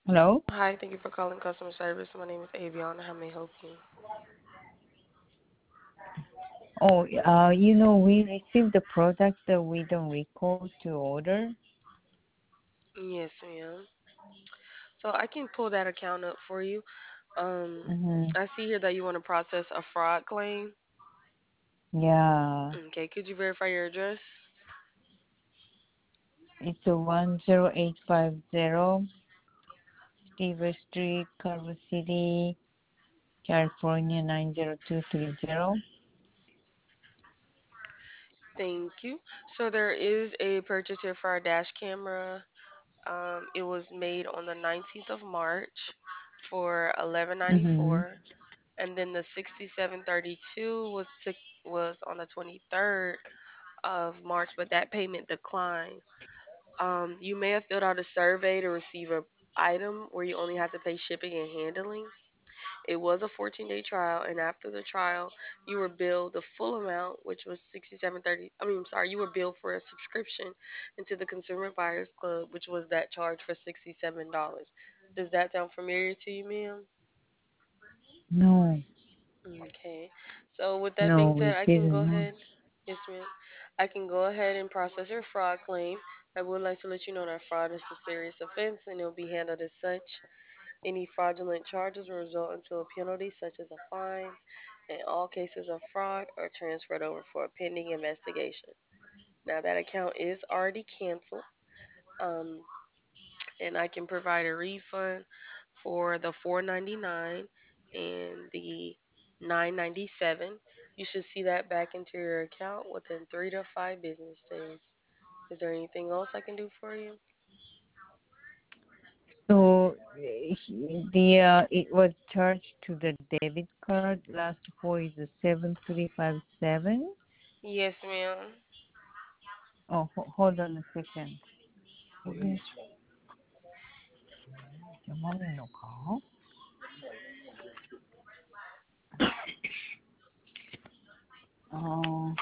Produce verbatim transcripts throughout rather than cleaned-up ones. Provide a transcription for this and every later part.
Hello? Hi, thank you for calling customer service. My name is Aviana. How may I help you? Oh, uh, you know, we received the product that we don't recall to order. Yes, ma'am. So I can pull that account up for you. Um, Mm-hmm. I see here that you want to process a fraud claim. Yeah, Okay, could you verify your address? it's a one zero eight five zero Steve Street, Culver City, California nine zero two three zero. Thank you. So there is a purchase here for our dash camera. Um, it was made on the nineteenth of March for eleven Mm-hmm. ninety-four, and then the sixty-seven thirty-two was took was on the twenty-third of March, but that payment declined. Um, you may have filled out a survey to receive a item where you only had to pay shipping and handling. It was a fourteen day trial, and after the trial, you were billed the full amount, which was sixty-seven thirty. I mean, I'm sorry, you were billed for a subscription into the Consumer Buyers Club, which was that charge for sixty-seven dollars. Does that sound familiar to you, ma'am? No, Okay. So with that being no, said, it I can go didn't. No. ahead. Yes, ma'am. I can go ahead and process your fraud claim. I would like to let you know that fraud is a serious offense and it will be handled as such. Any fraudulent charges will result into a penalty such as a fine, and all cases of fraud are transferred over for a pending investigation. Now that account is already canceled. Um, and I can provide a refund for the four ninety-nine and the nine ninety-seven. You should see that back into your account within three to five business days. Is there anything else I can do for you? So eh, the uh, it was charged to the debit card. Last four is seven three five seven. Yes, ma'am. Oh, ho- hold on a second. これじゃないのか？ 어,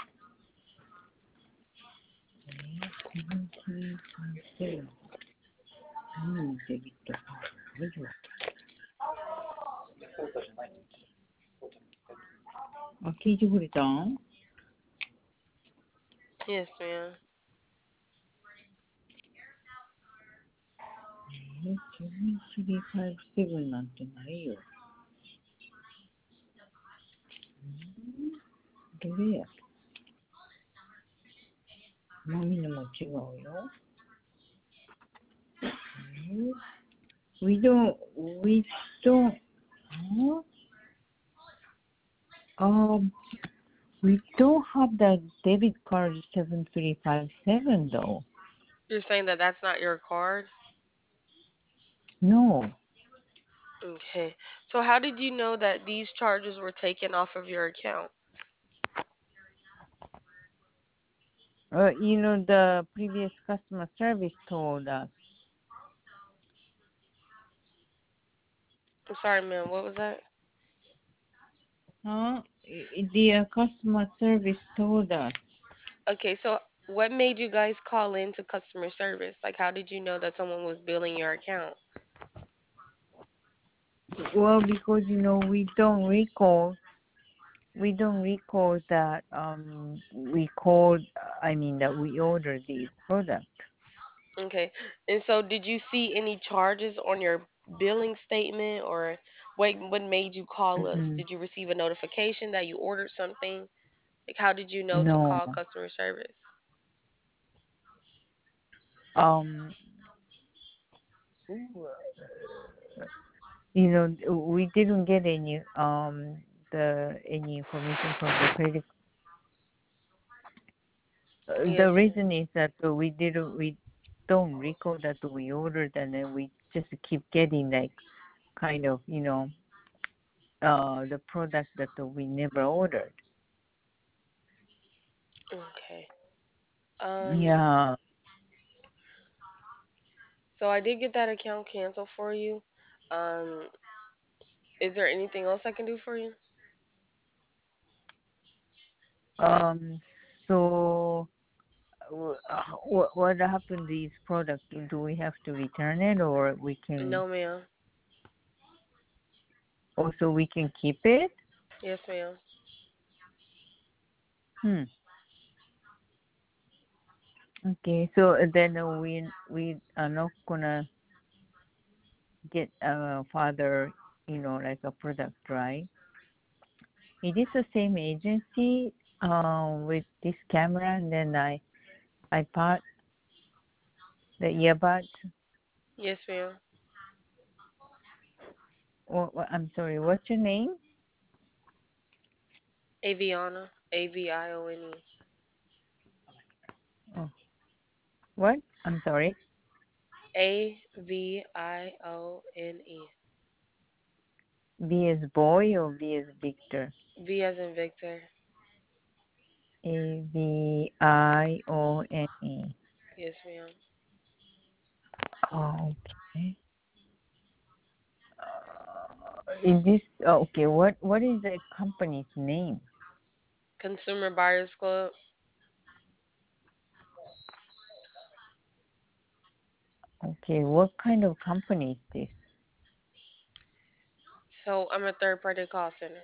세븐 음, 저기 또, 아이고. 아, 키즈불이다. Yes, ma'am. 세븐삼삼칠なんてないよ。どれや？マミのも違うよ。We don't, we don't, huh? Um, we don't have the debit card seven three five seven though. You're saying that that's not your card? No. Okay. So how did you know that these charges were taken off of your account? Uh, you know, the previous customer service told us. I'm sorry, ma'am. What was that? Huh? The uh, customer service told us. Okay, so what made you guys call in to customer service? Like, how did you know that someone was billing your account? Well, because you know we don't recall, we don't recall that um we called. I mean that we ordered the product. Okay, and so did you see any charges on your billing statement, or what? What made you call us? Hmm. Did you receive a notification that you ordered something? Like, how did you know to No. call customer service? Um. You know, we didn't get any um the any information from the credit. Uh, the Yes, ma'am. reason is that we didn't we don't recall that we ordered and then we just keep getting like kind of you know uh the product that we never ordered. Okay. Um. Yeah. So I did get that account canceled for you. Um. Is there anything else I can do for you? Um. So what what happened to these products? Do we have to return it, or we can No, ma'am. also we can keep it? Yes, ma'am. Hmm. Okay, so then uh, we we are not gonna get a father, you know, like a product, right? It is the same agency uh, with this camera, and then I I bought the earbuds. Yes, ma'am. What, what, I'm sorry, what's your name? Aviana. A V I O N E. Oh, what? I'm sorry. A V I O N E. V as boy or V as Victor? V as in Victor. A V I O N E. Yes, ma'am. Oh, okay. Uh, is this oh, okay? What what is the company's name? Consumer Buyers Club. Okay, what kind of company is this? So I'm a third party call center.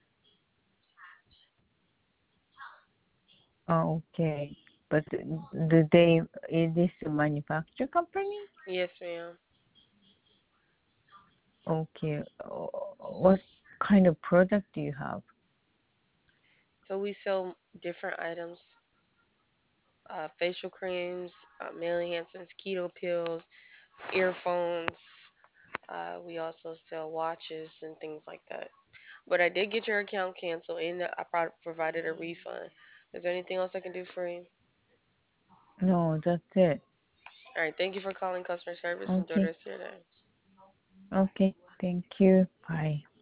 Oh, okay, but do they is this a manufacturer company? Yes, ma'am. Okay, uh, what kind of product do you have? So we sell different items, uh, facial creams, uh, male enhancements, keto pills, earphones. Uh, we also sell watches and things like that. But I did get your account canceled and I pro- provided a refund. Is there anything else I can do for you? No, that's it. All right. Thank you for calling customer service. Enjoy the Okay, rest of your day. okay, thank you. Bye.